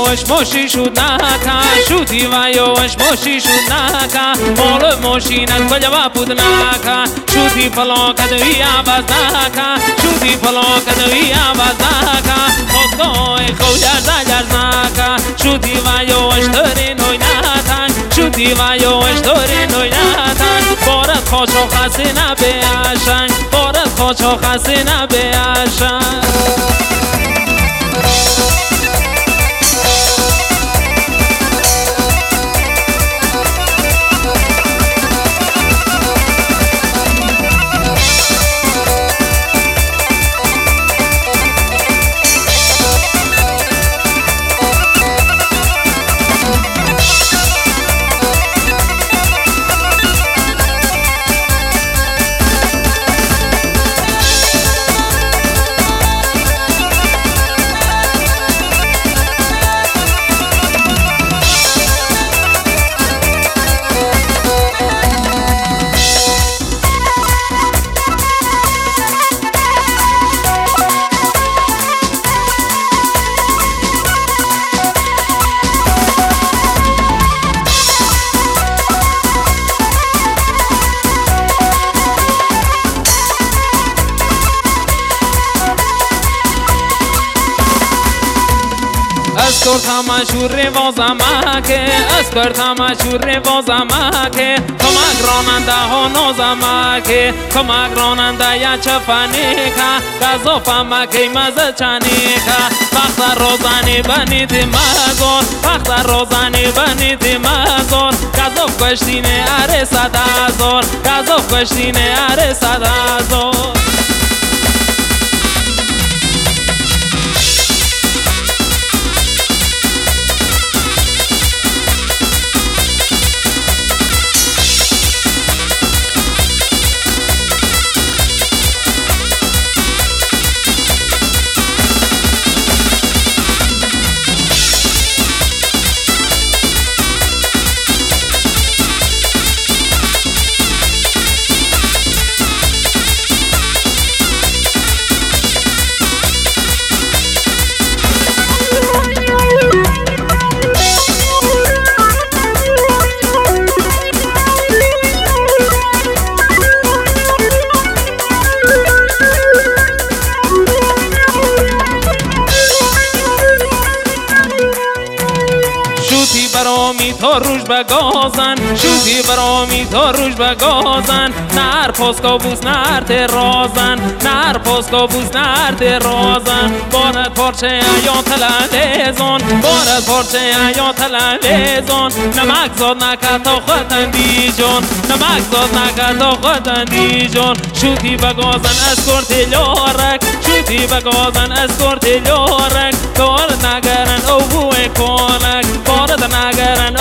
وش ماشی شد نکن شوتی و وش ماشی شد نکن مال ماشینت کجا بود نکن شوتی فلان کدوی عوض نکن شوتی فلان کدوی عوض نکن خواستگاه خوجر زجر نکن شوتی و وش داری نوی نکن شوتی و وش داری نوی نکن بارد خوشا خسی نبیشن بارد خوشا خسی نبیشن اسکر تماشور وازمکه اسکر تماشور وازمکه کمک راننده ها نازمکه کمک راننده یا چفنیکه گازو فهمکه مزه چنیکه وقت روزانی بنید مزار وقت روزانی بنید مزار گازو کشتینه اره 100,000 گازو کشتینه اره 100,000 برامی تا روش بگازن شوتی برامی تا روش بگازن نر پاسکابوس نر ترازن نر پاسکابوس نر ترازن بارد پارچه یا تلویزون بارد پارچه یا تلویزون نمک زاد نکرد تا خودن دیجون نمک زاد نکرد تا خودن دیجون شوتی بگازن از کرتیلارک شوتی بگازن از کرتیلارک کار نگرن او بوی کنک بارد نگرن